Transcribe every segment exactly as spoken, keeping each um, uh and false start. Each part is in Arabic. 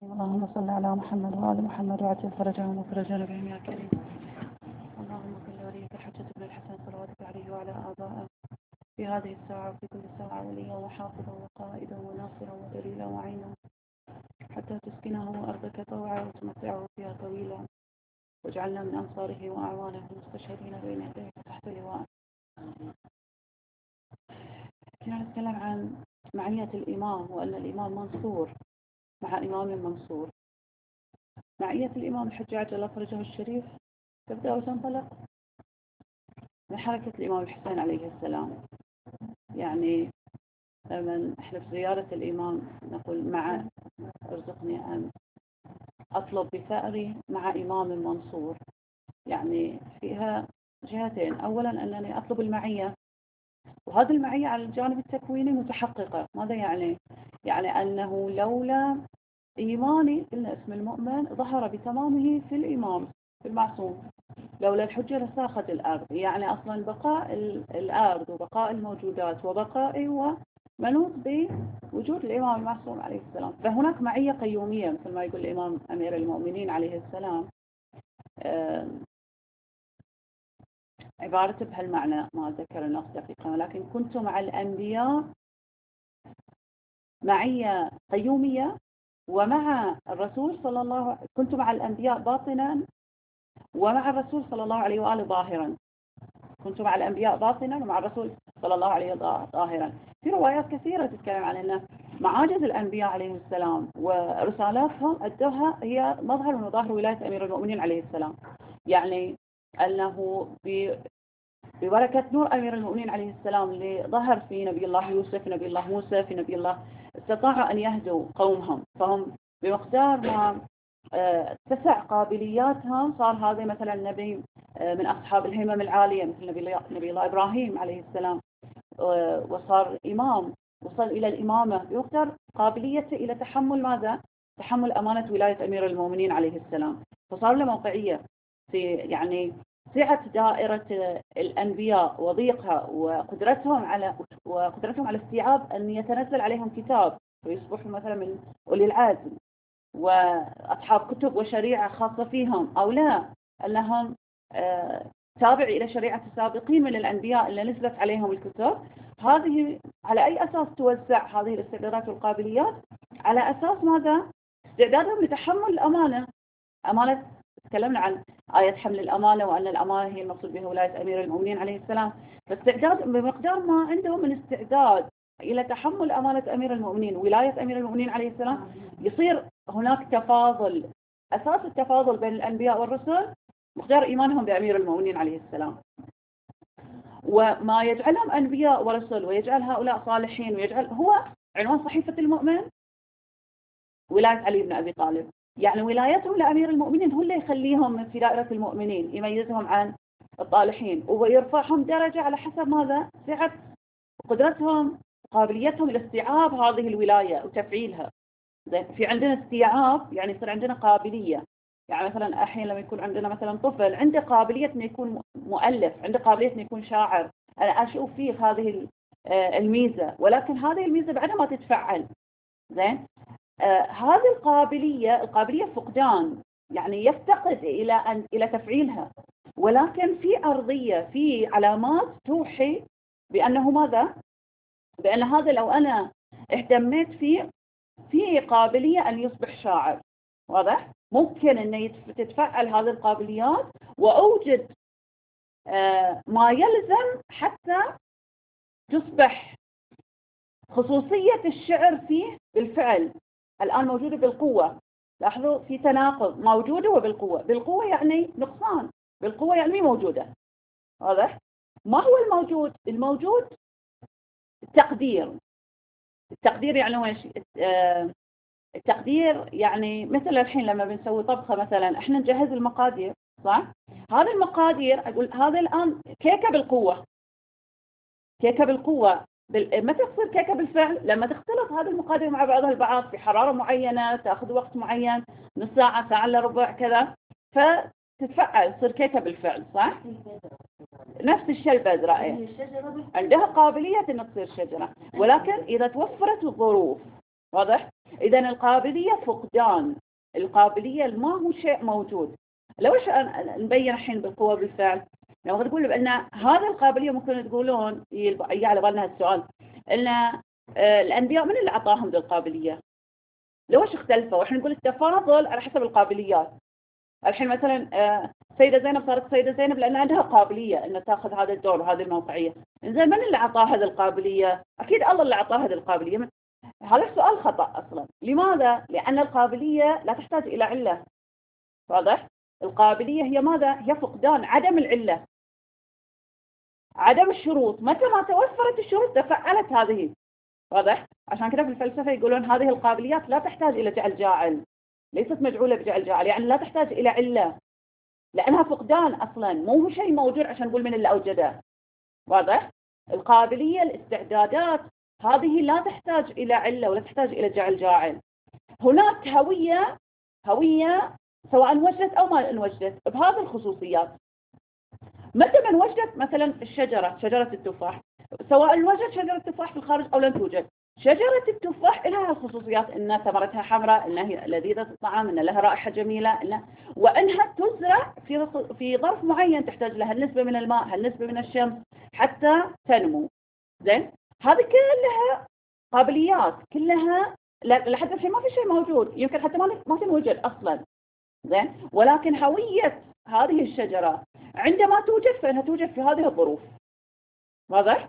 اللهم صل على محمد وآل محمد وعجل فرجهم وفرجنا بهم يا كريم. اللهم كن لوليك الحجة بن الحسن صلواتك عليه وعلى آبائه في هذه الساعة وفي كل ساعة وليا وحافظا وقائدا وناصرا ودليلا وعينا، حتى تسكنه أرضك طوعا وتمتعه فيها طويلا، واجعلنا من أنصاره وأعوانه المستشهدين بين يديك تحت لواء. كنا نتكلم عن معية الإمام وأن الإمام منصور مع إمام منصور. معية الإمام الحجاج الله فرجه الشريف تبدأ وتنطلق من حركة الإمام الحسين عليه السلام. يعني لما احنا في زيارة الإمام نقول مع ارزقني أن أطلب بثأري مع إمام منصور، يعني فيها جهتين. أولا أنني أطلب المعية، وهذه المعية على الجانب التكويني متحققة. ماذا يعني؟ يعني أنه لولا إيماني، قلنا اسم المؤمن ظهر بتمامه في الإمام في المعصوم، لولا الحجة لساخت الأرض. يعني أصلا بقاء الأرض وبقاء الموجودات وبقائي ومنوط بوجود الإمام المعصوم عليه السلام. فهناك معية قيومية مثل ما يقول الإمام أمير المؤمنين عليه السلام، عبارة بهالمعنى ما أتذكر النص دقيقا، ولكن كنت مع الأنبياء معية قيومية، ومع الرسول صلى الله عليه وسلم كنت مع الأنبياء باطنا ومع الرسول صلى الله عليه وآله ظاهرا. كنت مع الأنبياء باطنا ومع الرسول صلى الله عليه وآله ظاهرا. في روايات كثيرة تتكلم عن أن معاجز الأنبياء عليه السلام ورسالاتهم أدوها هي مظهر من مظاهر ولاية أمير المؤمنين عليه السلام. يعني أنه ببركة نور أمير المؤمنين عليه السلام اللي ظهر في نبي الله يوسف، في نبي الله موسى، في نبي الله، استطاعوا أن يهدوا قومهم. فهم بمقدار ما تسع قابلياتهم صار هذا مثلا نبي من أصحاب الهمم العالية مثل نبي الله, نبي الله إبراهيم عليه السلام، وصار إمام، وصل إلى الإمامة بمقدار قابليته إلى تحمل ماذا؟ تحمل أمانة ولاية أمير المؤمنين عليه السلام. فصار له موقعية في يعني سعة دائرة الأنبياء وضيقها وقدرتهم على وقدرتهم على استيعاب أن يتنزل عليهم كتاب ويصبحوا مثلا من أولي العزم وأصحاب كتب وشريعة خاصة فيهم، أو لا أنهم تابع إلى شريعة السابقين من الأنبياء اللي نزلت عليهم الكتب. هذه على أي أساس توزع هذه الاستعدادات والقابليات؟ على أساس ماذا؟ استعدادهم لتحمل الأمانة. أمانة، تكلمنا عن آية حمل الأمانة وأن الأمانة هي المقصود بها ولاية أمير المؤمنين عليه السلام. فاستعداد بمقدار ما عندهم من استعداد إلى تحمل أمانة أمير المؤمنين ولاية أمير المؤمنين عليه السلام، يصير هناك تفاضل. أساس التفاضل بين الأنبياء والرسل مقدار إيمانهم بأمير المؤمنين عليه السلام. وما يجعلهم أنبياء ورسل ويجعل هؤلاء صالحين ويجعل هو عنوان صحيفة المؤمن ولاية علي بن أبي طالب. يعني ولايتهم لأمير المؤمنين هو اللي يخليهم في دائرة المؤمنين، يميزهم عن الطالحين ويرفعهم درجة على حسب ماذا؟ سعة قدرتهم قابليتهم لاستيعاب هذه الولاية وتفعيلها. في عندنا استيعاب يعني يصير عندنا قابلية. يعني مثلا أحيانا لما يكون عندنا مثلا طفل عنده قابلية أنه يكون مؤلف، عنده قابلية أنه يكون شاعر، أنا أشوف فيه هذه الميزة، ولكن هذه الميزة بعدها ما تتفعل. زين، آه هذه القابلية القابلية فقدان، يعني يفتقد إلى أن إلى تفعيلها. ولكن في أرضية، في علامات توحي بأنه ماذا؟ بأن هذا لو أنا اهتميت فيه في قابلية أن يصبح شاعر. واضح؟ ممكن أن تتفعل هذه القابليات وأوجد آه ما يلزم حتى تصبح خصوصية الشعر فيه بالفعل الآن موجودة بالقوة. لاحظوا في تناقض، موجودة وبالقوة. بالقوة يعني نقصان، بالقوة يعني موجودة. واضح؟ ما هو الموجود؟ الموجود التقدير. التقدير يعني ويش؟ التقدير يعني مثل الحين لما بنسوي طبخة مثلا احنا نجهز المقادير، صح؟ هذه المقادير أقول هذا الآن كيكة بالقوة. كيكة بالقوة متى تصير كيكة بالفعل؟ لما تختلط هذه المقادير مع بعضها البعض في حرارة معينة، تأخذ وقت معين، نص ساعة، ساعة إلا ربع كذا، فتتفعل تصير كيكة بالفعل، صح؟ نفس الشيء البذرة ايه؟ عندها قابلية أن تصير شجرة، ولكن إذا توفرت الظروف. واضح؟ إذا القابلية فقدان، القابلية ما هو شيء موجود. لو ايش نبين الحين بالقوة بالفعل؟ لو نقول بأن هذه القابلية ممكن تقولون يجي على بالنا السؤال أن الأنبياء من اللي أعطاهم ذي القابلية؟ لو ايش اختلفوا؟ واحنا نقول التفاضل على حسب القابليات. الحين مثلا سيدة زينب صارت سيدة زينب لأن عندها قابلية أن تأخذ هذا الدور وهذه الموقعية. إنزين من اللي أعطاها هذه القابلية؟ أكيد الله اللي أعطاها هذه القابلية. هذا السؤال خطأ أصلا. لماذا؟ لأن القابلية لا تحتاج إلى علة. واضح؟ القابلية هي ماذا؟ هي فقدان، عدم العلة، عدم الشروط. متى ما توفرت الشروط تفعلت هذه. واضح؟ عشان كده في الفلسفة يقولون هذه القابليات لا تحتاج إلى جعل جاعل، ليست مجعولة بجعل جاعل، يعني لا تحتاج إلى علة لأنها فقدان أصلا، مو شيء موجود عشان نقول من اللي أوجده. واضح؟ القابلية، الاستعدادات هذه لا تحتاج إلى علة ولا تحتاج إلى جعل جاعل. هناك هوية، هوية سواء وجدت أو ما وجدت بهذه الخصوصيات. متى من وجدت مثلا الشجرة، شجرة التفاح، سواء وجد شجرة التفاح في الخارج أو لم توجد، شجرة التفاح لها الخصوصيات أن ثمرتها حمراء، أنها لذيذة الطعام، أن لها رائحة جميلة، أن وأنها تزرع في في ظرف معين تحتاج لها النسبة من الماء، هالنسبة من الشمس حتى تنمو. زين، هذه كلها قابليات، كلها لحد الحين ما في شيء موجود، يمكن حتى ما ما تنوجد أصلا. زين، ولكن هوية هذه الشجرة عندما توجد فإنها توجد في هذه الظروف. واضح؟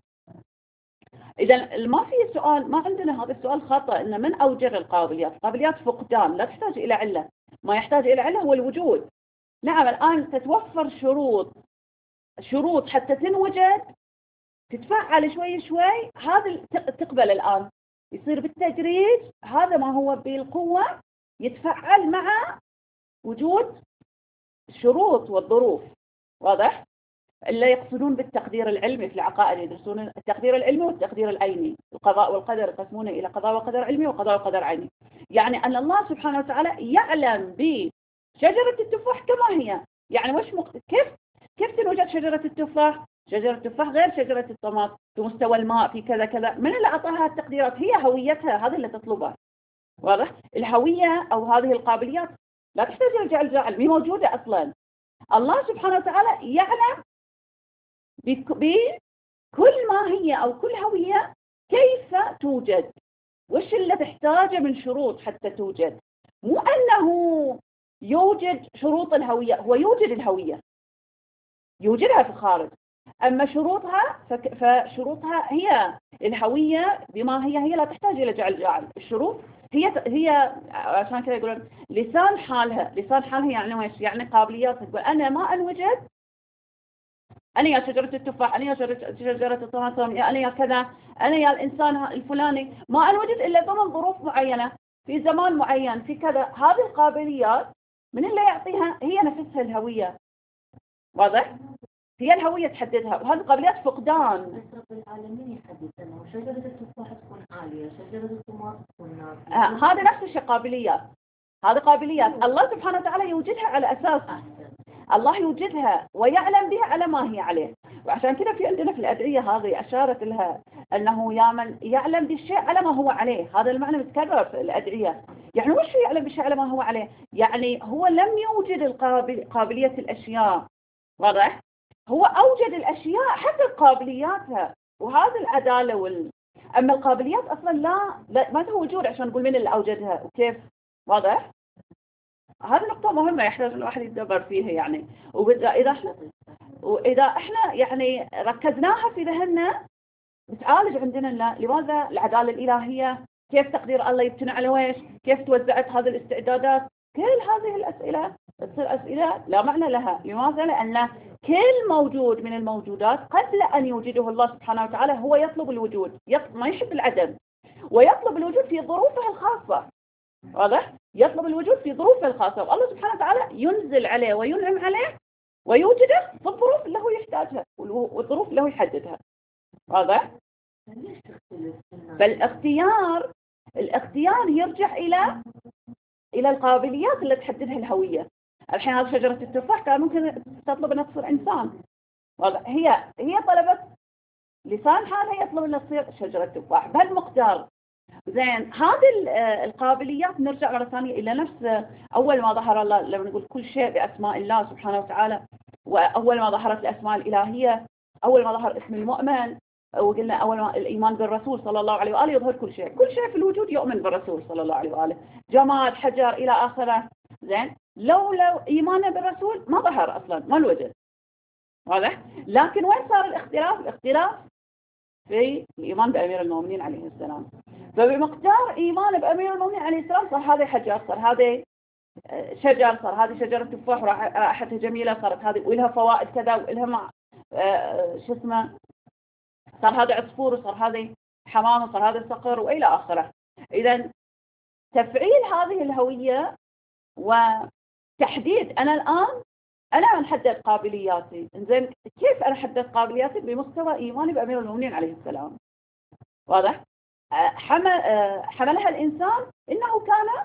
إذا ما في سؤال، ما عندنا هذا السؤال خطأ إن من أوجد القابليات؟ القابليات فقدان لا تحتاج إلى علة، ما يحتاج إلى علة هو الوجود. نعم الآن تتوفر شروط، شروط حتى تنوجد، تتفعل شوي شوي، هذا تقبل الآن يصير بالتدريج. هذا ما هو بالقوة يتفعل مع وجود الشروط والظروف. واضح؟ اللي يقصدون بالتقدير العلمي في العقائد يدرسون التقدير العلمي والتقدير العيني، القضاء والقدر يقسمونه إلى قضاء وقدر علمي وقضاء وقدر عيني. يعني أن الله سبحانه وتعالى يعلم بشجرة التفاح كما هي. يعني وش مق... كيف كيف تنوجد شجرة التفاح؟ شجرة التفاح غير شجرة الطماط في مستوى الماء في كذا كذا. من اللي أعطاها التقديرات؟ هي هويتها، هذا اللي تطلبه. واضح؟ الهوية أو هذه القابليات لا تحتاج إلى جعل جاعل، مي موجودة أصلا. الله سبحانه وتعالى يعلم بكل ما هي أو كل هوية كيف توجد، وش اللي تحتاجه من شروط حتى توجد. مو أنه يوجد شروط الهوية، هو يوجد الهوية، يوجدها في الخارج، أما شروطها فشروطها هي الهوية بما هي هي لا تحتاج إلى جعل جاعل. الشروط هي هي عشان كذا يقولون لسان حالها. لسان حالها يعني ويش؟ يعني قابلياتها. تقول أنا ما أنوجد، أنا يا شجرة التفاح، أنا يا شجرة الطماطم، يا أنا يا كذا، أنا يا الإنسان الفلاني، ما أنوجد إلا ضمن ظروف معينة في زمان معين في كذا. هذه القابليات من اللي يعطيها؟ هي نفسها الهوية. واضح؟ هي الهوية تحددها، وهذه القابليات فقدان. بس رب العالمين يحدد أنه شجرة التفاح تكون عالية، شجرة الطماطم تكون ناصية. آه هذا نفس الشيء قابليات. هذه قابليات الله سبحانه وتعالى يوجدها على أساس أحسن. الله يوجدها ويعلم بها على ما هي عليه. وعشان كذا في عندنا في الأدعية هذه أشارت لها أنه يا من يعلم بالشيء على ما هو عليه. هذا المعنى متكرر في الأدعية. يعني وش يعلم بالشيء على ما هو عليه؟ يعني هو لم يوجد القابل قابلية الأشياء. واضح؟ هو أوجد الأشياء حسب قابلياتها، وهذا العدالة وال... أما القابليات أصلا لا, لا ما له وجود عشان نقول من اللي أوجدها وكيف. واضح؟ هذه نقطة مهمة يحتاج الواحد يتدبر فيها يعني. وإذا إذا احنا وإذا احنا يعني ركزناها في ذهننا بتعالج عندنا. لماذا العدالة الإلهية؟ كيف تقدير الله يبتنى على ويش؟ كيف توزعت هذه الاستعدادات؟ كل هذه الأسئلة تصير أسئلة لا معنى لها. لماذا؟ لأن كل موجود من الموجودات قبل أن يوجده الله سبحانه وتعالى هو يطلب الوجود، يطلب ما يحب العدم، ويطلب الوجود في ظروفه الخاصة. واضح؟ يطلب الوجود في ظروفه الخاصة، والله سبحانه وتعالى ينزل عليه وينعم عليه ويوجده في الظروف اللي هو يحتاجها والظروف اللي هو يحددها. واضح؟ فالاختيار الاختيار يرجع إلى إلى القابليات اللي تحددها الهوية. الحين هذه شجرة التفاح كان ممكن تطلب أن تصير إنسان. واضح؟ هي هي طلبت لسان حالها يطلب أن تصير شجرة تفاح بهالمقدار. زين، هذه القابليات نرجع مرة ثانية إلى نفس أول ما ظهر الله، لما نقول كل شيء بأسماء الله سبحانه وتعالى، وأول ما ظهرت الأسماء الإلهية، أول ما ظهر اسم المؤمن، وقلنا أول ما الإيمان بالرسول صلى الله عليه وآله يظهر كل شيء، كل شيء في الوجود يؤمن بالرسول صلى الله عليه وآله، جماد، حجر، إلى آخره. زين، لو لو إيمانه بالرسول ما ظهر أصلا، ما الوجد. واضح؟ لكن وين صار الاختلاف؟ الاختلاف في الإيمان بأمير المؤمنين عليه السلام. فبمقدار إيمان بأمير المؤمنين عليه السلام صار هذا حجر، صار هذا شجر، صار هذه شجرة تفاح ورائحتها جميلة، صارت هذه ولها فوائد كذا ولها مع آه شو اسمه، صار هذا عصفور وصار هذا حمام وصار هذا صقر وإلى آخره. إذا تفعيل هذه الهوية وتحديد أنا الآن أنا أحدد قابلياتي. إنزين، كيف أنا أحدد قابلياتي؟ بمستوى إيماني بأمير المؤمنين عليه السلام. واضح؟ حمل حملها الإنسان إنه كان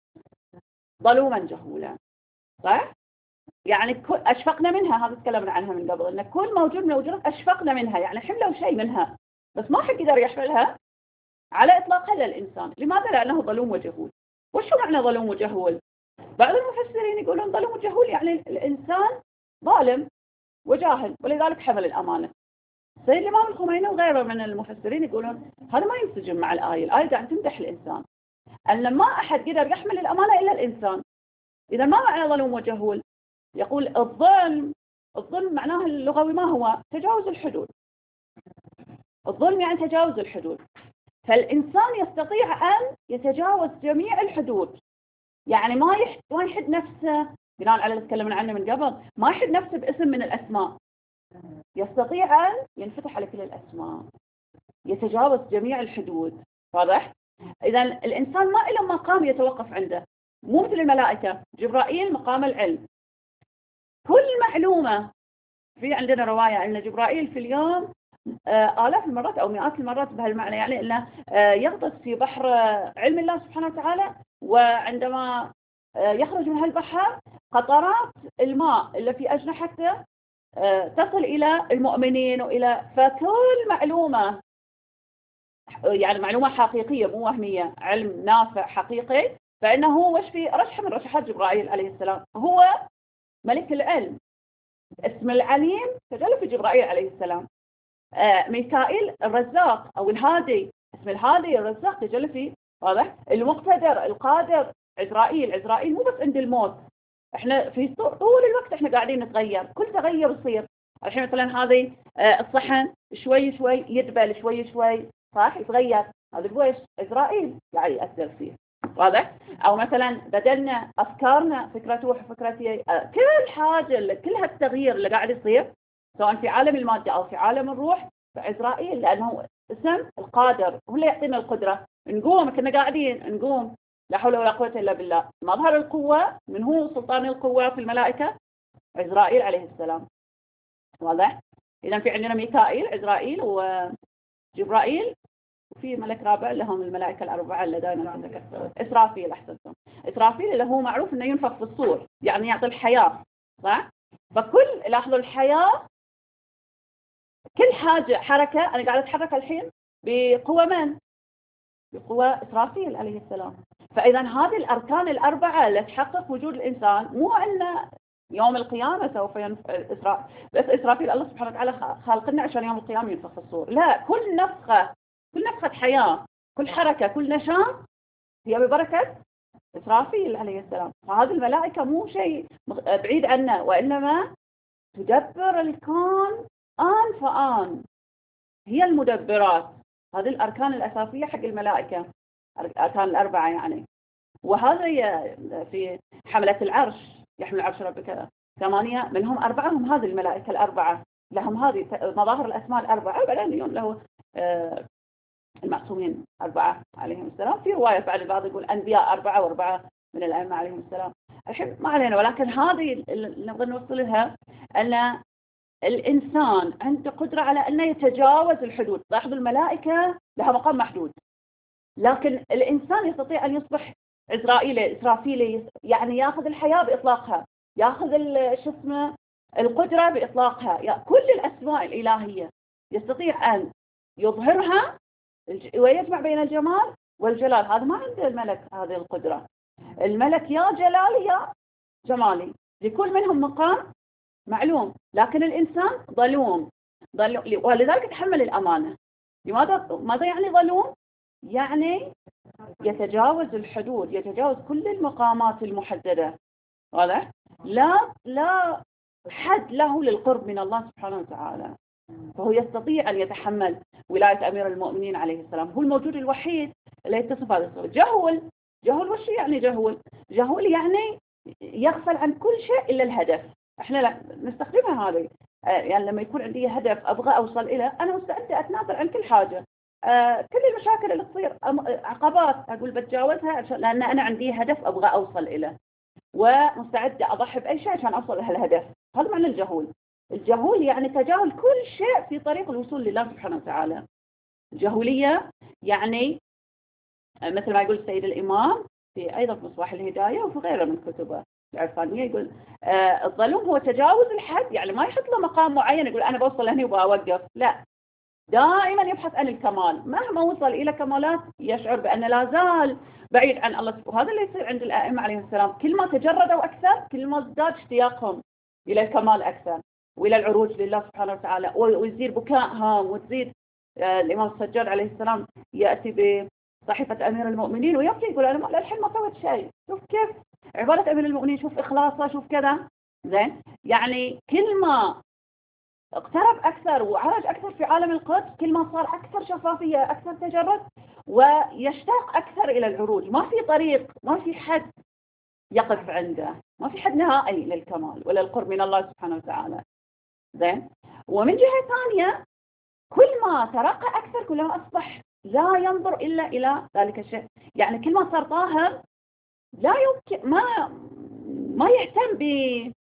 ظلوما جهولا، صح؟ يعني أشفقنا منها، هذا تكلمنا عنها من قبل، إن كل موجود من الوجود أشفقنا منها، يعني حملوا شيء منها بس ما حد يقدر يحملها على إطلاقها إلا الإنسان. لماذا؟ لأنه ظلوم وجهول. وشو معنى ظلوم وجهول؟ بعض المفسرين يقولون ظلوم وجهول يعني الإنسان ظالم وجاهل ولذلك حمل الأمانة. سيد الإمام الخميني وغيره من المفسرين يقولون هذا ما ينسجم مع الآية، الآية قاعد تمدح الإنسان، أن ما أحد قدر يحمل الأمانة إلا الإنسان. إذا ما معنى ظلوم وجهول؟ يقول الظلم، الظلم معناه اللغوي ما هو؟ تجاوز الحدود. الظلم يعني تجاوز الحدود، فالإنسان يستطيع أن يتجاوز جميع الحدود، يعني ما ما يحد نفسه بناء على اللي تكلمنا عنه من قبل، ما يحد نفسه باسم من الأسماء، يستطيع أن ينفتح على كل الأسماء، يتجاوز جميع الحدود. واضح؟ إذا الإنسان ما له مقام يتوقف عنده، مو مثل الملائكة. جبرائيل مقام العلم، كل معلومة، في عندنا رواية أن جبرائيل في اليوم آه آلاف المرات أو مئات المرات بهالمعنى، يعني أنه آه يغطس في بحر علم الله سبحانه وتعالى، وعندما آه يخرج من هالبحر قطرات الماء اللي في أجنحته آه تصل إلى المؤمنين وإلى، فكل معلومة يعني معلومة حقيقية مو وهمية، علم نافع حقيقي، فإنه وش في رشحة من رشحات جبرائيل عليه السلام، هو ملك العلم. اسم العليم تجلى في جبرائيل عليه السلام. آه ميكائيل الرزاق أو الهادي، اسم الهادي الرزاق تجلى فيه. واضح؟ المقتدر القادر عزرائيل. عزرائيل مو بس عند الموت، احنا في طول الوقت احنا قاعدين نتغير، كل تغير يصير. الحين مثلا هذه آه الصحن شوي شوي يدبل، شوي شوي صح يتغير، هذا الويش عزرائيل قاعد يأثر فيه. واضح؟ او مثلا بدلنا افكارنا، فكرة روح وفكرة آه كل حاجة، كل هالتغيير اللي قاعد يصير سواء في عالم المادة او في عالم الروح عزرائيل، لانه اسم القادر هو اللي يعطينا القدرة. نقوم كنا قاعدين نقوم، لا حول ولا قوة إلا بالله. مظهر القوة من هو سلطان القوة في الملائكة؟ عزرائيل عليه السلام. واضح؟ إذا في عندنا ميكائيل، عزرائيل، وجبرائيل، وفي ملك رابع اللي هم الملائكة الأربعة اللي دائما تذكر، إسرافيل. أحسنتم. إسرافيل اللي هو معروف إنه ينفخ في الصور، يعني يعطي الحياة، صح؟ فكل لاحظوا الحياة، كل حاجة حركة، أنا قاعدة أتحرك الحين بقوة من؟ بقوة إسرافيل عليه السلام. فإذا هذه الأركان الأربعة اللي تحقق وجود الإنسان، مو أن يوم القيامة سوف ينف... إسرا... بس إسرافيل الله سبحانه وتعالى خالقنا عشان يوم القيامة ينفخ الصور، لا، كل نفخة، كل نفخة حياة، كل حركة، كل نشاط هي ببركة إسرافيل عليه السلام. فهذه الملائكة مو شيء بعيد عنا، وإنما تدبر الكون آن فآن، هي المدبرات. هذه الأركان الأساسية حق الملائكة، الأركان الأربعة يعني. وهذا في حملة العرش، يحمل عرش ربك ثمانية، منهم أربعة هم هذه الملائكة الأربعة، لهم هذه مظاهر الأسماء الأربعة، وبعدين له المعصومين أربعة عليهم السلام. في رواية بعد البعض يقول أنبياء أربعة وأربعة من الأئمة عليهم السلام. الحين ما علينا، ولكن هذه اللي نبغى نوصل لها أن الإنسان عنده قدرة على أنه يتجاوز الحدود. لاحظوا الملائكة لها مقام محدود، لكن الإنسان يستطيع أن يصبح عزرائيلي، إسرافيلي، يعني يأخذ الحياة بإطلاقها، يأخذ شو اسمه القدرة بإطلاقها، كل الأسماء الإلهية يستطيع أن يظهرها ويجمع بين الجمال والجلال. هذا ما عند الملك هذه القدرة. الملك يا جلالي يا جمالي، لكل منهم مقام معلوم، لكن الإنسان ظلوم، ظلوم ولذلك تحمل الأمانة. لماذا ماذا يعني ظلوم؟ يعني يتجاوز الحدود، يتجاوز كل المقامات المحددة. واضح؟ لا لا حد له للقرب من الله سبحانه وتعالى، فهو يستطيع أن يتحمل ولاية أمير المؤمنين عليه السلام. هو الموجود الوحيد اللي يتصف هذا الصفة. جهول، جهول وش يعني جهول؟ جهول يعني يغفل عن كل شيء إلا الهدف. احنا لا نستخدمها هذه، يعني لما يكون عندي هدف أبغى أوصل إلى، أنا مستعدة أتنازل عن كل حاجة، آه كل المشاكل اللي تصير، عقبات أقول بتجاوزها لأن أنا عندي هدف أبغى أوصل إليه، ومستعدة أضحي بأي شيء عشان أوصل إلى الهدف. هذا معنى الجهول. الجهول يعني تجاهل كل شيء في طريق الوصول لله سبحانه وتعالى. الجهولية يعني مثل ما يقول السيد الإمام في أيضا في مصباح الهداية وفي غيره من كتبه العرفانية، يقول آه الظلوم هو تجاوز الحد، يعني ما يحط له مقام معين يقول أنا بوصل هنا وبأوقف، لا، دائما يبحث عن الكمال. مهما وصل إلى كمالات يشعر بأن لا زال بعيد عن الله سبحانه. وهذا اللي يصير عند الأئمة عليهم السلام، كل ما تجردوا أكثر كل ما ازداد اشتياقهم إلى الكمال أكثر وإلى العروج لله سبحانه وتعالى، ويزيد بكائهم وتزيد. آه الإمام السجاد عليه السلام يأتي بصحيفة أمير المؤمنين ويبكي يقول أنا للحين ما سويت شيء، شوف كيف عبادة أمير المؤمنين، شوف إخلاصه، شوف كذا. زين، يعني كل ما اقترب أكثر وعالج أكثر في عالم القدس كل ما صار أكثر شفافية، أكثر تجرد، ويشتاق أكثر إلى العروج. ما في طريق، ما في حد يقف عنده، ما في حد نهائي للكمال ولا القرب من الله سبحانه وتعالى. زين، ومن جهة ثانية كل ما ترقى أكثر كل ما أصبح لا ينظر إلا إلى ذلك الشيء. يعني كل ما صار طاهر لا يمكن ما ما يهتم ب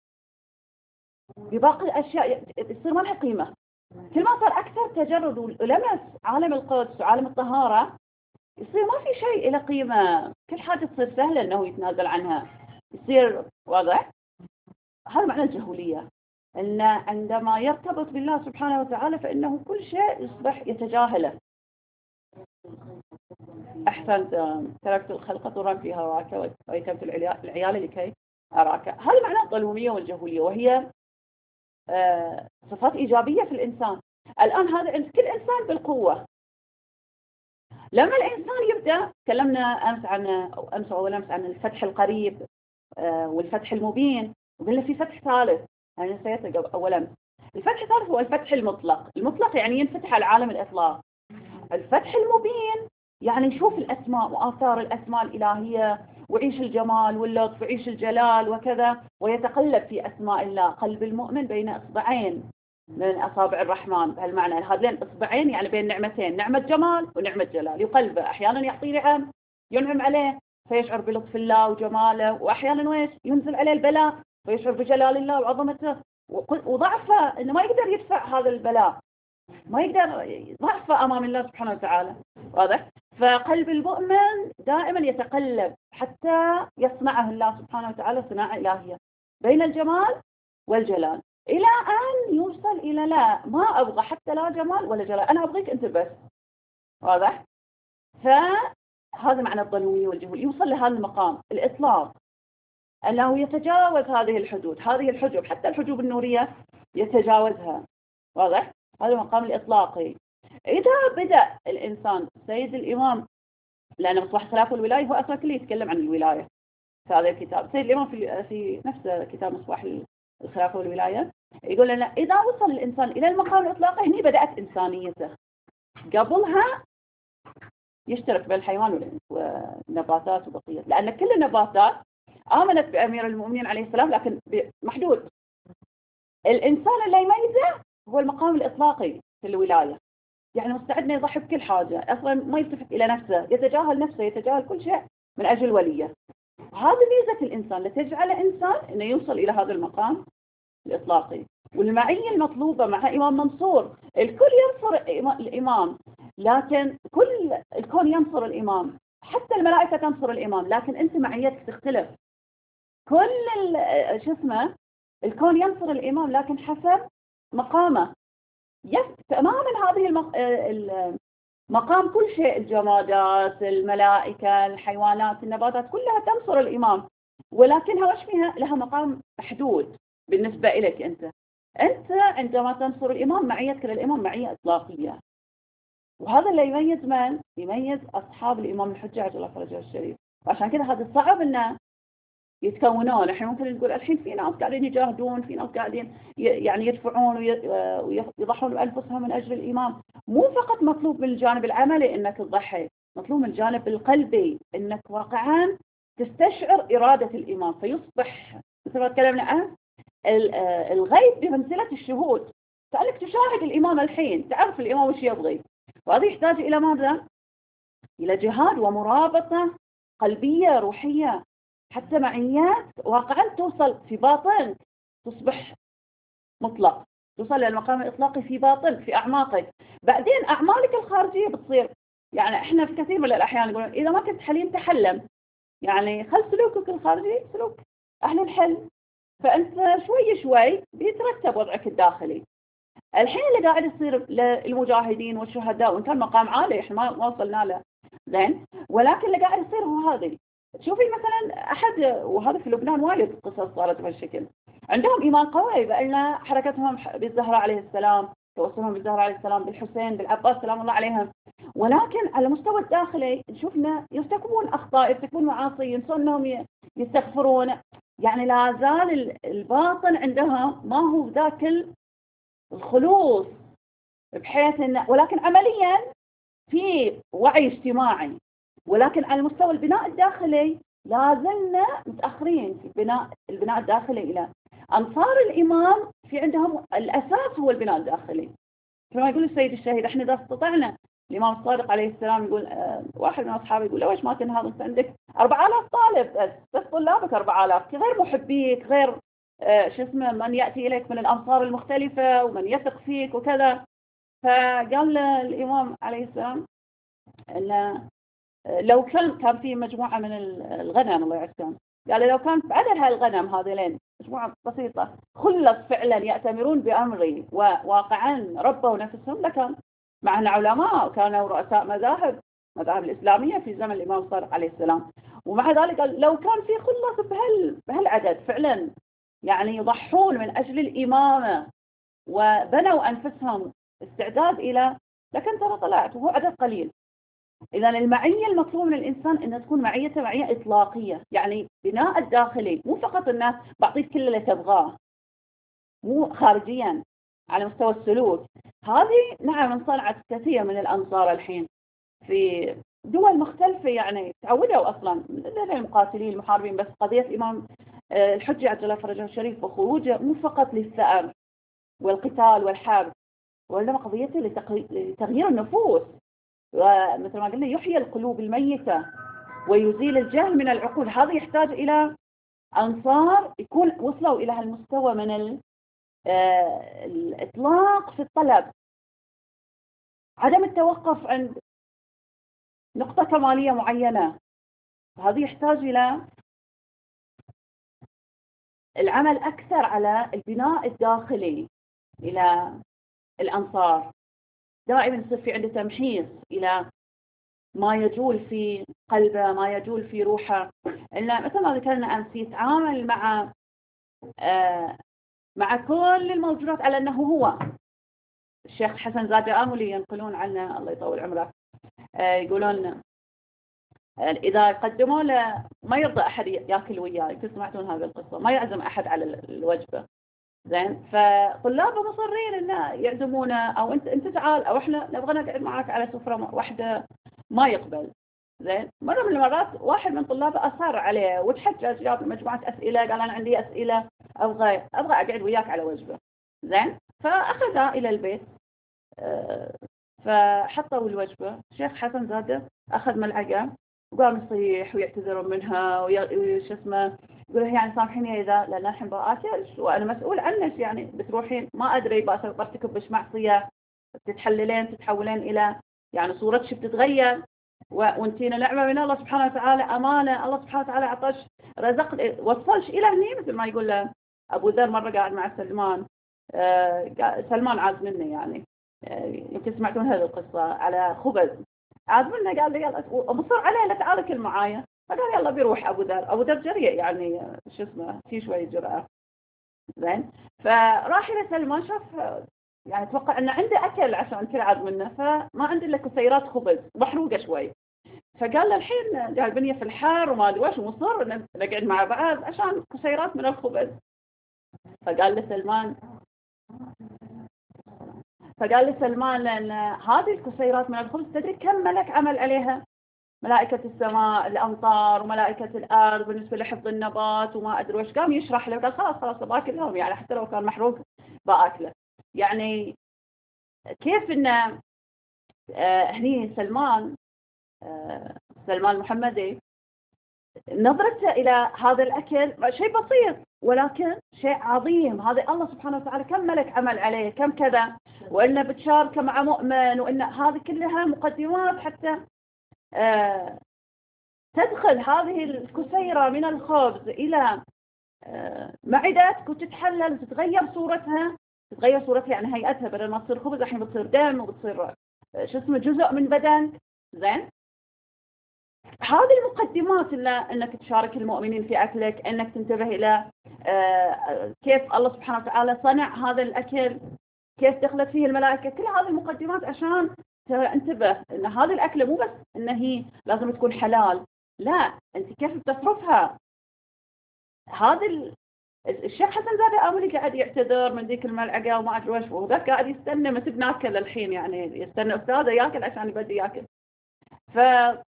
بباقي الأشياء، يصير ما لها قيمة. كل ما صار أكثر تجرد ولمس عالم القدس وعالم الطهارة يصير ما في شيء له قيمة، كل حاجة تصير سهلة أنه يتنازل عنها، يصير واضح. هذا معنى الجهولية، أن عندما يرتبط بالله سبحانه وتعالى فإنه كل شيء يصبح يتجاهله. أحسنت، تركت الخلق طرا في هواك وأيتمت العيال لكي أراك. هذا معنى الظلومية والجهولية، وهي صفات إيجابية في الإنسان. الآن هذا عند كل إنسان بالقوة. لما الإنسان يبدأ، تكلمنا أمس عن أو أمس أول أمس عن الفتح القريب والفتح المبين، وقلنا في فتح ثالث، أنا نسيت أول أمس. الفتح الثالث هو الفتح المطلق. المطلق يعني ينفتح على عالم الإطلاق. الفتح المبين يعني يشوف الأسماء وآثار الأسماء الإلهية وعيش الجمال واللطف وعيش الجلال وكذا، ويتقلب في أسماء الله. قلب المؤمن بين إصبعين من أصابع الرحمن، بهالمعنى هذين إصبعين يعني بين نعمتين، نعمة جمال ونعمة جلال. يقلبه أحيانا يعطي نعم ينعم عليه فيشعر بلطف الله وجماله، وأحيانا ويش ينزل عليه البلاء فيشعر بجلال الله وعظمته وضعفه، إنه ما يقدر يدفع هذا البلاء، ما يقدر، ضعفه أمام الله سبحانه وتعالى. واضح؟ فقلب المؤمن دائما يتقلب حتى يصنعه الله سبحانه وتعالى صناعة إلهية بين الجمال والجلال، إلى أن يوصل إلى لا، ما أبغى حتى لا جمال ولا جلال، أنا أبغيك أنت بس. واضح؟ فهذا معنى الظلومية والجهول. يوصل لهذا المقام الإطلاق، أنه يتجاوز هذه الحدود، هذه الحجب، حتى الحجوب النورية يتجاوزها. واضح؟ هذا المقام الإطلاقي. إذا بدأ الإنسان السيد الإمام، لأن مصباح الخلافة والولاية هو أصلا كله يتكلم عن الولاية في هذا الكتاب. السيد الإمام في في نفس كتاب مصباح الخلافة والولاية يقول لنا إذا وصل الإنسان إلى المقام الإطلاقي هني بدأت إنسانيته. قبلها يشترك بين الحيوان والنباتات وبقية، لأن كل النباتات آمنت بأمير المؤمنين عليه السلام لكن محدود. الإنسان اللي يميزه هو المقام الإطلاقي في الولاية، يعني مستعد انه يضحي بكل حاجة، أصلا ما يلتفت إلى نفسه، يتجاهل نفسه، يتجاهل كل شيء من أجل وليه. هذه ميزة الإنسان لتجعل إنسان أنه يوصل إلى هذا المقام الإطلاقي. والمعية المطلوبة مع إمام منصور، الكل ينصر الإمام، لكن كل الكون ينصر الإمام، حتى الملائكة تنصر الإمام، لكن أنت معيتك تختلف. كل شو اسمه الكون ينصر الإمام لكن حسب مقامه. يس تماما هذه المق... مقام كل شيء، الجمادات، الملائكة، الحيوانات، النباتات، كلها تنصر الإمام، ولكنها وش فيها؟ لها مقام محدود بالنسبة إليك أنت. أنت عندما تنصر الإمام، معيتك للإمام معية إطلاقية. وهذا اللي يميز من؟ يميز أصحاب الإمام الحجة عجل الله فرجه الشريف. وعشان كذا هذا صعب إنه يتكونون. احنا ممكن نقول الحين في ناس قاعدين يجاهدون، في ناس قاعدين يعني يدفعون ويضحون بأنفسهم من أجل الإمام. مو فقط مطلوب من الجانب العملي إنك تضحي، مطلوب من الجانب القلبي إنك واقعا تستشعر إرادة الإمام، فيصبح مثل ما تكلمنا أمس الغيب بمنزلة الشهود، كأنك تشاهد الإمام الحين، تعرف الإمام وش يبغي. وهذا يحتاج إلى ماذا؟ إلى جهاد ومرابطة قلبية روحية، حتى معيات واقعا توصل في باطنك، تصبح مطلق، توصل للمقام الإطلاقي في باطنك، في أعماقك. بعدين أعمالك الخارجية بتصير، يعني إحنا في كثير من الأحيان يقولون إذا ما كنت حليم تحلم، يعني خل سلوكك الخارجي سلوك أهل الحل، فأنت شوي شوي بيترتب وضعك الداخلي. الحين اللي قاعد يصير للمجاهدين والشهداء، وإن كان مقام عالي إحنا ما وصلنا له زين، ولكن اللي قاعد يصير هو هذه. تشوفي مثلا أحد، وهذا في لبنان وايد قصص صارت بهالشكل، عندهم إيمان قوي بأن حركتهم بالزهراء عليه السلام، توصلهم بالزهراء عليه السلام، بالحسين، بالعباس سلام الله عليهم، ولكن على المستوى الداخلي نشوفنا يرتكبون أخطاء، يرتكبون معاصي، ينسون أنهم يستغفرون، يعني لا زال الباطن عندهم ما هو ذاك الخلوص، بحيث أن ولكن عمليا في وعي اجتماعي، ولكن على المستوى البناء الداخلي لازلنا متأخرين في بناء البناء الداخلي. إلى أنصار الإمام في عندهم الأساس هو البناء الداخلي، كما يقول السيد الشهيد احنا إذا استطعنا. الإمام الصادق عليه السلام يقول آه واحد من أصحابه يقول ليش ما تنهض أنت عندك أربعة آلاف طالب، بس بس طلابك أربعة آلاف، غير محبيك، غير آه شو اسمه من يأتي إليك من الأمصار المختلفة ومن يثق فيك وكذا. فقال الإمام عليه السلام أن لو كان كان في مجموعة من الغنم الله يعزكم، قال لو كان بعدد هاي الغنم هذيلين مجموعة بسيطة خلص فعلا يأتمرون بأمري وواقعا ربوا نفسهم لكان. مع أن علماء كانوا رؤساء مذاهب مذاهب الإسلامية في زمن الإمام الصادق عليه السلام، ومع ذلك قال لو كان في خلص بهال بهالعدد فعلا يعني يضحون من أجل الإمامة وبنوا أنفسهم استعداد إلى، لكن ترى طلعت وهو عدد قليل. إذا المعية المطلوب من الإنسان أن تكون معيته معية إطلاقية، يعني بناء الداخلي، مو فقط أنه بعطيك كل اللي تبغاه، مو خارجيا على مستوى السلوك. هذه نعم انصنعت كثير من الأنصار الحين في دول مختلفة، يعني تعودوا أصلا المقاتلين المحاربين، بس قضية الإمام الحجة عجل الله فرجه الشريف وخروجه مو فقط للثأر والقتال والحرب، وإنما قضيته لتغيير النفوس، ومثل ما قلنا يحيي القلوب الميتة ويزيل الجهل من العقول. هذا يحتاج إلى أنصار يكون وصلوا إلى هالمستوى من الإطلاق في الطلب، عدم التوقف عند نقطة كمالية معينة. هذا يحتاج إلى العمل أكثر على البناء الداخلي إلى الأنصار، دائما يصير في عنده تمحيص إلى ما يجول في قلبه، ما يجول في روحه، إنه مثل ما ذكرنا أمس يتعامل مع آه مع كل الموجودات على أنه هو. الشيخ حسن زادة آملي ينقلون عنه الله يطول عمره، آه يقولون آه إذا قدموا له ما يرضى أحد يأكل وياه، يمكن سمعتون هذه القصة، ما يعزم أحد على الوجبة زين، فطلابه مصرين انه يعزمونه، او انت انت تعال، او احنا نبغى نقعد معك على سفره واحده، ما يقبل. زين، مره من المرات واحد من طلابه اصر عليه وتحجج، جاب مجموعه اسئله، قال انا عندي اسئله، ابغى ابغى اقعد وياك على وجبه. زين، فاخذها الى البيت، أه فحطوا الوجبه، الشيخ حسن زاده اخذ ملعقه وقام يصيح ويعتذر منها وش اسمه، يقول يعني سامحيني اذا لان الحين باكل وانا مسؤول عنك، يعني بتروحين ما ادري برتكب بش معصيه، تتحللين تتحولين الى يعني صورتك بتتغير، وانتينا نعمه من الله سبحانه وتعالى، امانه الله سبحانه وتعالى عطاش رزق وصلش الى هني. مثل ما يقول له ابو ذر مره قاعد مع سلمان، آه سلمان عاز منه يعني، يمكن سمعتون هذه القصة على خبز، عازمنا قال لي يلا مصر عليه لا تعال كل معايا، فقال يلا بيروح أبو ذر. أبو ذر جريء يعني شو اسمه في شوية جرأة. زين، فراح إلى سلمان شاف يعني توقع أنه عنده أكل عشان كل عاد منه، فما عنده إلا كسيرات خبز محروقة شوي. فقال له الحين جايبني في الحار وما ادري وش ومصر نقعد مع بعض عشان كسيرات من الخبز. فقال له سلمان فقال لي سلمان لأن هذه الكسيرات من الخبز تدري كم ملك عمل عليها؟ ملائكة السماء، الأمطار، وملائكة الأرض بالنسبة لحفظ النبات وما أدري وش. قام يشرح له قال خلاص خلاص باكلهم يعني حتى لو كان محروق باكله. يعني كيف إن آه هني سلمان آه سلمان المحمدي نظرته إلى هذا الأكل شيء بسيط ولكن شيء عظيم. هذا الله سبحانه وتعالى كم ملك عمل عليه كم كذا، وإنه بتشاركه مع مؤمن، وإن هذه كلها مقدمات حتى آه تدخل هذه الكسيرة من الخبز إلى آه معدتك وتتحلل وتتغير صورتها. تتغير صورتها يعني هيئتها، بدل ما تصير خبز الحين بتصير دم وبتصير آه شو اسمه جزء من بدنك. زين، هذه المقدمات اللي انك تشارك المؤمنين في اكلك، انك تنتبه الى آه كيف الله سبحانه وتعالى صنع هذا الاكل، كيف دخلت فيه الملائكه، كل هذه المقدمات عشان تنتبه ان هذه الاكله مو بس ان هي لازم تكون حلال، لا انت كيف بتصرفها. هذا الشيخ حسن زاده آملي قاعد يعتذر من ذيك الملعقه وما ادري وش، وذاك قاعد يستنى متى بناكل الحين، يعني يستنى استاذه ياكل عشان يبدي ياكل. ف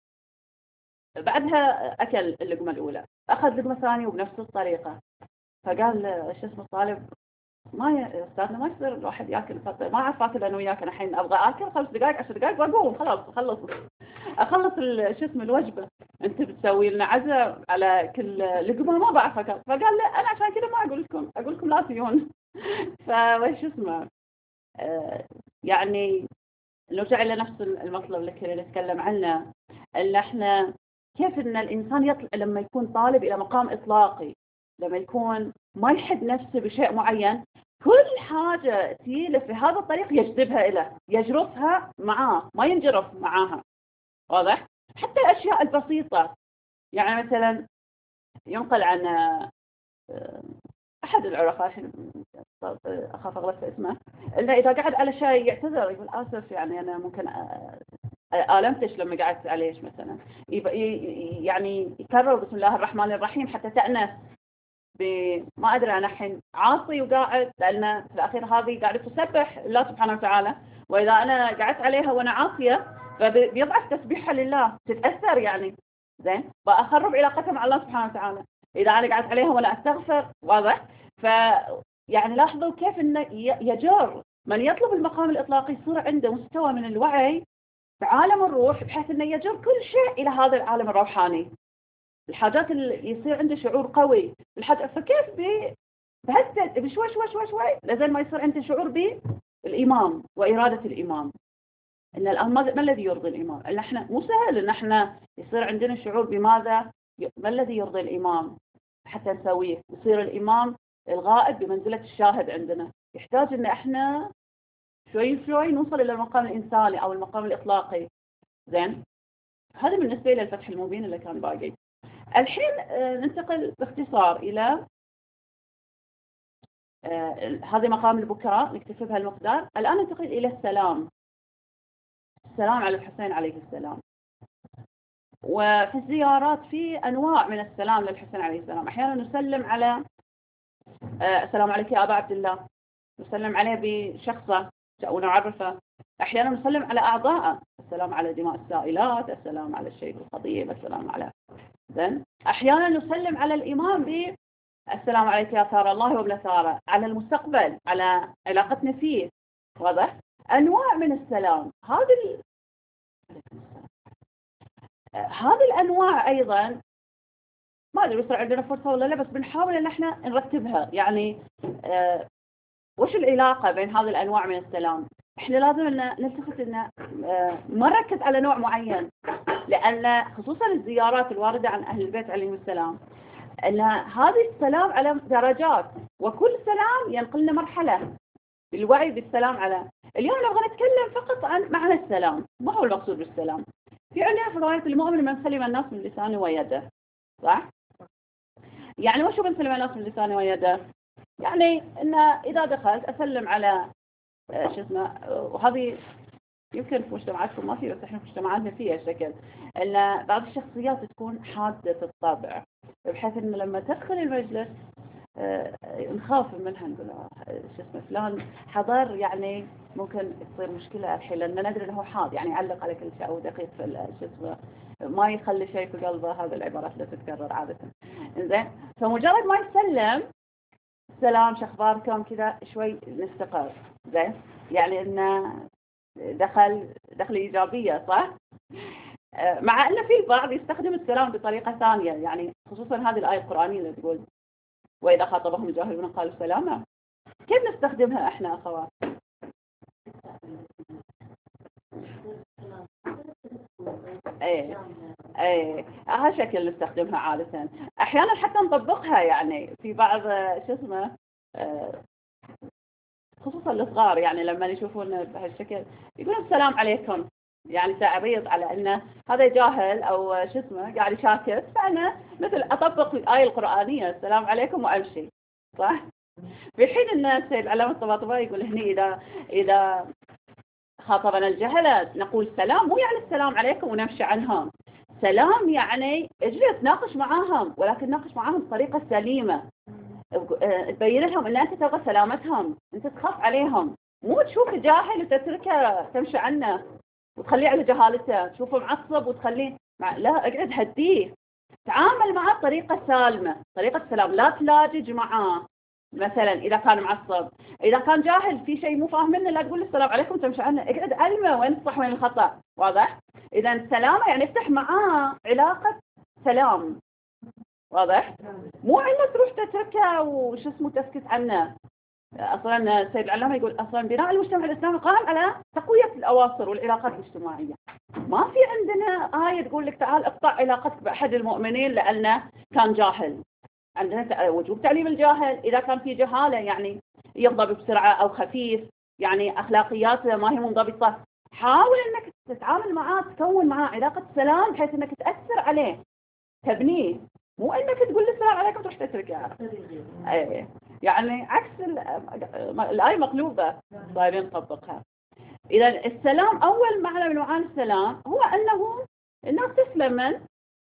بعدها أكل اللقمة الأولى، أخذ لقمة ثانية وبنفس الطريقة. فقال شو اسمه الطالب ما يا أستاذنا ما يصير الواحد ياكل ما أعرف آكل أنا وياك، أنا الحين أبغى آكل خمس دقائق عشر دقائق وأقوم خلاص أخلص أخلص شو اسمه الوجبة، أنت بتسوي لنا عزاء على كل لقمة ما بعرف أكل. فقال لا أنا عشان كذا ما أقول لكم أقول لكم لا تجون. فوش اسمه آه يعني نرجع إلى نفس المطلب اللي كنا نتكلم عنه، إن إحنا كيف إن الإنسان يطلع لما يكون طالب إلى مقام إطلاقي، لما يكون ما يحد نفسه بشيء معين، كل حاجة تيله في هذا الطريق يجذبها إليه، يجرفها معاه ما ينجرف معاها. واضح؟ حتى الأشياء البسيطة، يعني مثلا ينقل عن أحد العرفاء الحين أخاف أغلط في اسمه، إنه إذا قعد على شيء يعتذر يقول آسف يعني أنا ممكن آلمتش لما قعدت عليه مثلا، يعني يكرر بسم الله الرحمن الرحيم حتى تأنس ما أدري أنا الحين عاصي وقاعد، لأن في الأخير هذه قاعدة تسبح الله سبحانه وتعالى، وإذا أنا قعدت عليها وأنا عاصية فبيضعف تسبيحها لله تتأثر يعني. زين، بأخرب علاقتها مع الله سبحانه وتعالى إذا أنا قعدت عليها وأنا أستغفر. واضح؟ ف يعني لاحظوا كيف إنه يجر من يطلب المقام الإطلاقي يصير عنده مستوى من الوعي بعالم الروح، بحيث إنه يجر كل شيء إلى هذا العالم الروحاني، الحاجات اللي يصير عنده شعور قوي الحاجة. فكيف بهالتد بشوي شوي شوي شوي لازم ما يصير عنده شعور بالإمام وإرادة الإمام، إن الآن ما الذي يرضي الإمام، إن إحنا مو سهل إن إحنا يصير عندنا شعور بماذا ما الذي يرضي الإمام حتى نسويه. يصير الإمام الغائب بمنزلة الشاهد عندنا، يحتاج إن إحنا شوي شوي نوصل إلى المقام الإنساني أو المقام الإطلاقي. زين، هذا بالنسبة إلى الفتح المبين اللي كان باقي. الحين ننتقل باختصار إلى هذه مقام البكاء نكتفي بهالمقدار. الآن ننتقل إلى السلام، السلام على الحسين عليه السلام. وفي الزيارات في أنواع من السلام للحسين عليه السلام. أحيانا نسلم على السلام عليك يا أبا عبد الله، نسلم عليه بشخصه ونعرفه. أحيانا نسلم على أعضاءه، السلام على دماء السائلات، السلام على الشيب الخضيب، السلام على زين. أحيانا نسلم على الإمام ب السلام عليك يا ثار الله وابن ثاره، على المستقبل، على علاقتنا فيه. واضح؟ أنواع من السلام. هذه ال... هذه الأنواع أيضا ما أدري بيصير عندنا فرصة ولا لا، بس بنحاول إن إحنا نرتبها. يعني آه وش العلاقة بين هذه الأنواع من السلام؟ إحنا لازم إن نلتفت إن آه ما نركز على نوع معين، لأن خصوصا الزيارات الواردة عن أهل البيت عليهم السلام، أن هذه السلام على درجات، وكل سلام ينقلنا مرحلة. بالوعي بالسلام على. اليوم نبغى نتكلم فقط عن معنى السلام، ما هو المقصود بالسلام. في عندنا في رواية المؤمن من سلم الناس من لسانه ويده، صح؟ يعني وشو من سلم الناس من لسانه ويده؟ يعني إن إذا دخلت أسلم على شو اسمه، وهذه يمكن في مجتمعاتكم ما في، بس احنا في مجتمعاتنا فيها شكل ان بعض الشخصيات تكون حادة الطبع، بحيث ان لما تدخل المجلس آه نخاف منها، نقول شو اسمه فلان حضر، يعني ممكن تصير مشكلة الحين لان ندري انه هو حاد، يعني يعلق على كل شيء او دقيق في شو اسمه، ما يخلي شيء في قلبه. هذه العبارات اللي تتكرر عادة. زين، فمجرد ما يسلم سلام شخباركم كذا شوي نستقر. زين، يعني انه دخل دخل إيجابية، صح؟ مع أن في البعض يستخدم السلام بطريقة ثانية، يعني خصوصا هذه الآية القرآنية اللي تقول وإذا خاطبهم الجاهلون قالوا سلاما. كيف نستخدمها إحنا أخوات؟ ايه ايه هالشكل نستخدمها عادة. أحيانا حتى نطبقها، يعني في بعض شو اسمه خصوصا الصغار، يعني لما يشوفون بهالشكل يقولون السلام عليكم، يعني تعريض على أن هذا جاهل أو شو اسمه قاعد يشاكس، فأنا مثل أطبق الآية القرآنية السلام عليكم وأمشي، صح؟ في حين أن السيد العلامة الطباطبائي يقول هني إذا إذا خاطبنا الجهلة نقول سلام، مو يعني السلام عليكم ونمشي عنهم. سلام يعني اجلس ناقش معاهم، ولكن ناقش معاهم بطريقة سليمة، تبين لهم ان انت تبغى سلامتهم، انت تخاف عليهم، مو تشوف جاهل وتتركه تمشي عنه وتخليه على جهالته، تشوفه معصب وتخليه مع... لا، اقعد هديه، تعامل معه بطريقه سالمه، طريقه سلام، لا تلاجج معاه. مثلا اذا كان معصب، اذا كان جاهل في شيء مو فاهم منه، لا تقول السلام عليكم تمشي عنه، اقعد علمه وين الصح وين الخطا، واضح؟ اذا السلامه يعني افتح معاه علاقه سلام، واضح؟ مو انه تروح تتركه وش اسمه تسكت عنه. اصلا السيد العلامه يقول اصلا بناء المجتمع الاسلامي قائم على تقويه الاواصر والعلاقات الاجتماعيه. ما في عندنا آية تقول لك تعال اقطع علاقتك باحد المؤمنين لانه كان جاهل. عندنا وجوب تعليم الجاهل، اذا كان في جهاله يعني يغضب بسرعه او خفيف، يعني اخلاقياته ما هي منضبطه، حاول انك تتعامل معاه، تكون معاه علاقه سلام بحيث انك تاثر عليه، تبنيه، مو انك تقول له السلام عليكم تروح تتركه. ايه، يعني عكس الايه مقلوبه صايرين نطبقها. اذا السلام اول معنى من معاني السلام هو انه الناس تسلم من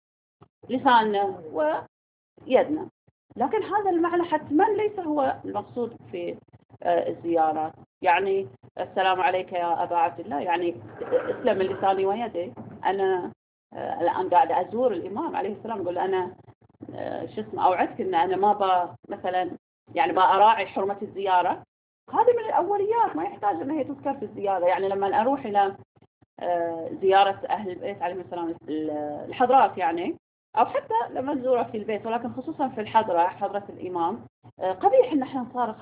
لساننا ويدنا، لكن هذا المعنى حتما ليس هو المقصود في الزيارات. يعني السلام عليك يا ابا عبد الله، يعني اسلم من لساني ويدي. انا الان قاعده ازور الامام عليه السلام، اقول انا شو اسمه اوعدك ان انا ما با مثلا يعني باراعي حرمه الزياره. هذه من الاوليات، ما يحتاج ان هي تذكر في الزياره. يعني لما اروح الى زياره اهل البيت عليهم السلام الحضرات، يعني او حتى لما نزوره في البيت، ولكن خصوصا في الحضره، حضره الامام، قبيح ان احنا نصارخ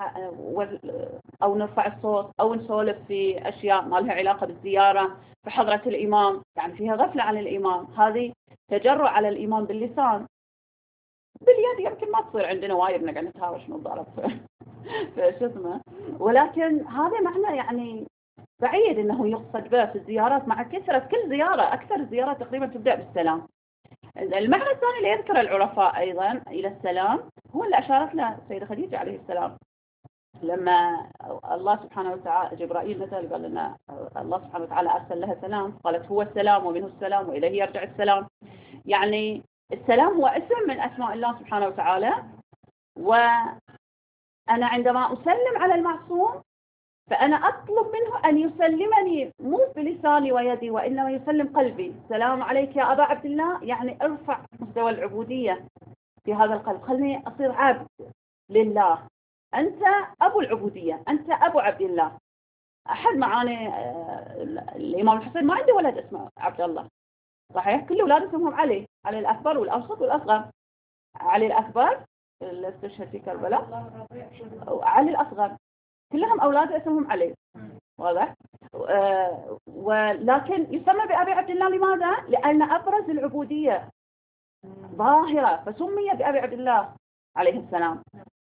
او نرفع الصوت او نسولف في اشياء ما لها علاقه بالزياره في حضره الامام، يعني فيها غفله عن الامام. هذه تجرؤ على الامام باللسان. باليد يمكن ما تصير عندنا وايد نقعد نتهاوش ونضرب في شو اسمه، ولكن هذا معنى يعني بعيد انه يقصد به في الزيارات، مع كثره كل زياره، اكثر الزيارات تقريبا تبدا بالسلام. المعنى الثاني اللي يذكر العرفاء ايضا الى السلام هو اللي اشارت له السيده خديجه عليه السلام، لما الله سبحانه وتعالى جبرائيل مثل قال لنا الله سبحانه وتعالى ارسل لها سلام، قالت هو السلام ومنه السلام واليه يرجع السلام. يعني السلام هو اسم من اسماء الله سبحانه وتعالى، وانا عندما اسلم على المعصوم فأنا أطلب منه أن يسلمني مو بلساني ويدي، وإنما يسلم قلبي. السلام عليك يا أبا عبد الله، يعني ارفع مستوى العبودية في هذا القلب، خلني أصير عبد لله، أنت أبو العبودية، أنت أبو عبد الله. أحد معاني الإمام الحسين ما عنده ولد اسمه عبد الله، صحيح؟ كل أولاد اسمهم علي، علي الأكبر والأوسط والأصغر. علي الأكبر اللي استشهد في كربلاء، وعلي الأصغر، كلهم أولاده اسمهم علي، واضح؟ آه ولكن يسمى بأبي عبد الله لماذا؟ لأن أبرز العبودية ظاهرة، فسمي بأبي عبد الله عليه السلام،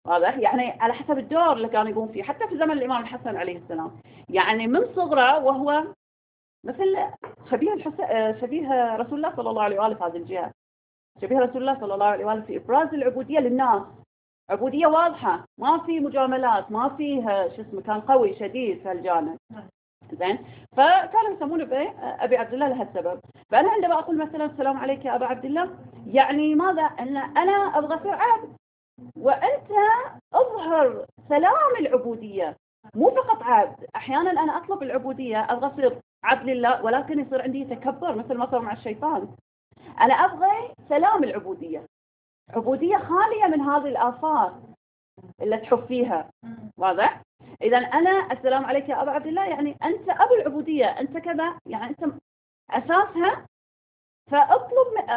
واضح؟ يعني على حسب الدور اللي كان يقوم فيه، حتى في زمن الإمام الحسن عليه السلام، يعني من صغره وهو مثل شبيه الحسين، شبيه رسول الله صلى الله عليه وآله في هذه الجهة، شبيه رسول الله صلى الله عليه وآله في إبراز العبودية للناس، عبودية واضحة، ما في مجاملات، ما فيها شو اسمه، كان قوي شديد في هالجانب. زين، فكانوا يسمونه بأبي عبد الله لهالسبب. فأنا عندما أقول مثلا السلام عليك يا أبا عبد الله، يعني ماذا؟ أن أنا أبغى أصير عبد، وأنت أظهر سلام العبودية، مو فقط عبد. أحيانا أنا أطلب العبودية، أبغى أصير عبد لله، ولكن يصير عندي تكبر مثل ما صار مع الشيطان. أنا أبغى سلام العبودية، عبودية خالية من هذه الآفات اللي تحف فيها. واضح؟ إذا أنا السلام عليك يا أبا عبد الله، يعني أنت أبو العبودية، أنت كذا، يعني أنت أساسها. فأطلب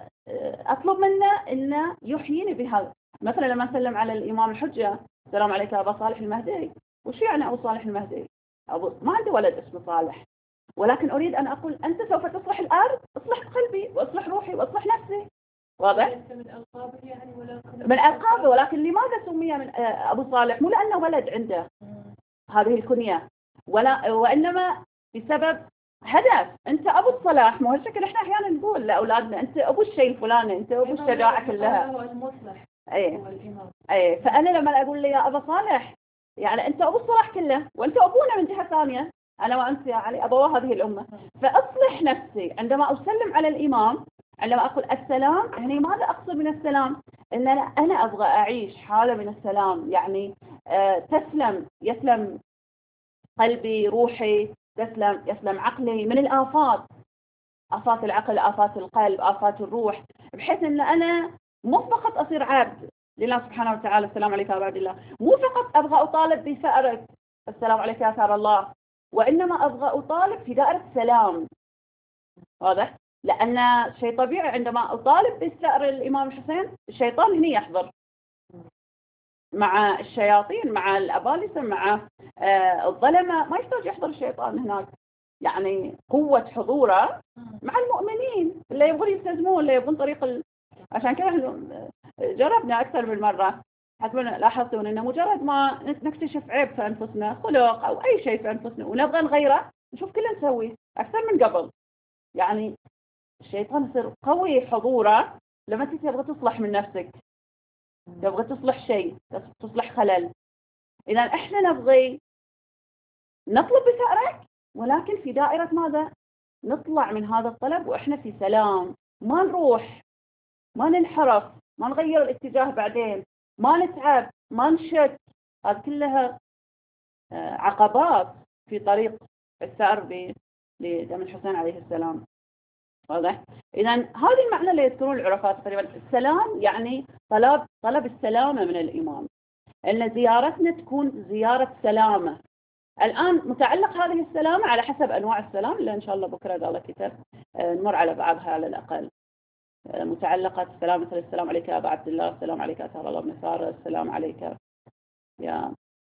أطلب منه إنه يحييني بهذا. مثلا لما أسلم على الإمام الحجة، السلام عليك يا أبا صالح المهدي، وش يعني أبو صالح المهدي؟ أبو ما عنده ولد اسمه صالح، ولكن أريد أن أقول أنت سوف تصلح الأرض، أصلح قلبي وأصلح روحي وأصلح نفسي. واضح؟ من ألقابه يعني، ولكن من ألقابه، ولكن لماذا سمي من أبو صالح؟ مو لأنه ولد عنده هذه الكنية، ولا وإنما بسبب هدف. أنت أبو الصلاح، مو هالشكل إحنا أحيانا نقول لأولادنا أنت أبو الشيء الفلاني، أنت أبو الشجاعة كلها. هو المصلح. أي أي فأنا لما أقول لي يا أبا صالح، يعني أنت أبو الصلاح كله، وأنت أبونا من جهة ثانية، أنا وأنت يا علي أبوا هذه الأمة. فأصلح نفسي عندما أسلم على الإمام، عندما أقول السلام، يعني ماذا أقصد من السلام؟ إن أنا, أنا أبغى أعيش حالة من السلام، يعني آه تسلم يسلم قلبي، روحي تسلم، يسلم عقلي من الآفات، آفات العقل، آفات القلب، آفات الروح، بحيث أن أنا مو فقط أصير عبد لله سبحانه وتعالى. السلام عليك يا عبد الله، مو فقط أبغى أطالب بثأرك السلام عليك يا ثار الله، وإنما أبغى أطالب في دائرة سلام. واضح؟ لأن شيء طبيعي عندما أطالب بالثأر الإمام الحسين، الشيطان هنا يحضر مع الشياطين، مع الأبالسة، مع آه الظلمة، ما يحتاج يحضر الشيطان هناك. يعني قوة حضوره مع المؤمنين اللي يبغون يلتزمون، اللي يبغون طريق ال... عشان كذا جربنا أكثر من مرة، حتى لاحظتون أنه مجرد ما نكتشف عيب في أنفسنا، خلق أو أي شيء في أنفسنا ونبغى نغيره، نشوف كله نسويه أكثر من قبل. يعني الشيطان يصير قوي حضوره لما أنت تبغى تصلح من نفسك، تبغى تصلح شيء، تصلح خلل. إذا إحنا نبغي نطلب بثأرك، ولكن في دائرة ماذا؟ نطلع من هذا الطلب وإحنا في سلام، ما نروح، ما ننحرف، ما نغير الاتجاه بعدين، ما نتعب، ما نشك. هذه كلها عقبات في طريق الثأر لدم الحسين عليه السلام. واضح؟ إذا هذه المعنى اللي يذكرون العرفاء تقريبا. السلام يعني طلب طلب السلامة من الإمام، أن زيارتنا تكون زيارة سلامة. الآن متعلق هذه السلامة على حسب أنواع السلام اللي إن شاء الله بكرة قال كتاب نمر على بعضها على الأقل. متعلقة السلام مثل السلام عليك يا أبا عبد الله، السلام عليك يا ثار الله بن فارس، السلام عليك يا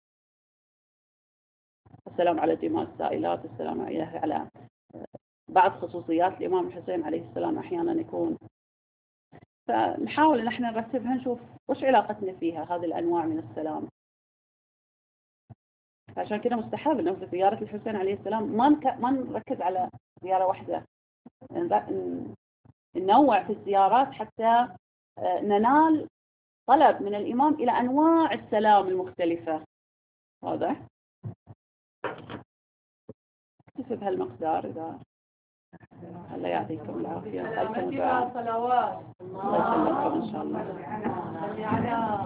السلام على دماء السائلات، السلام على بعض خصوصيات الإمام الحسين عليه السلام أحيانا يكون. فنحاول ان احنا نرتبها، نشوف وش علاقتنا فيها هذه الأنواع من السلام. عشان كده مستحب انه في زيارة الحسين عليه السلام ما نك... ما نركز على زيارة واحدة، ننوع في الزيارات حتى ننال طلب من الإمام إلى أنواع السلام المختلفة. واضح؟ اكتفي بهالمقدار. إذا الله يعطيكم العافية. سلامتها صلوات الله يسلمكم إن شاء الله. صلي على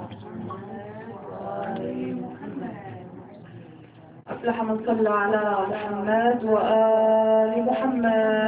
أفلح من صلى على محمد وآل محمد.